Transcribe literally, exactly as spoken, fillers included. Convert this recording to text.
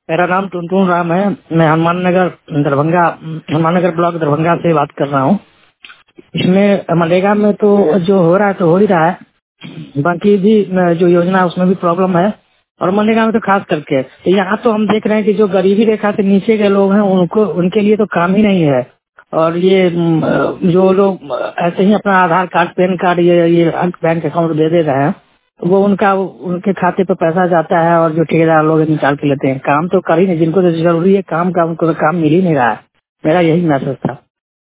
मेरा नाम टुनटुन राम है। मैं हनुमान नगर दरभंगा हनुमान नगर ब्लॉक दरभंगा से बात कर रहा हूँ। इसमें मनरेगा में तो जो हो रहा है तो हो ही रहा है, बाकी भी जो योजना है उसमें भी प्रॉब्लम है, और मनरेगा में तो खास करके तो यहाँ तो हम देख रहे हैं कि जो गरीबी रेखा से नीचे के लोग हैं उनको उनके लिए तो काम ही नहीं है। और ये म, जो लोग ऐसे ही अपना आधार कार्ड, पैन कार्ड, ये ये बैंक अकाउंट दे दे रहे हैं, वो उनका उनके खाते पे पैसा जाता है और जो ठेकेदार लोग निकाल के लेते हैं। काम तो कर ही नहीं, जिनको तो जरूरी है काम का उनको तो काम मिल ही नहीं रहा है। मेरा यही मैसेज था।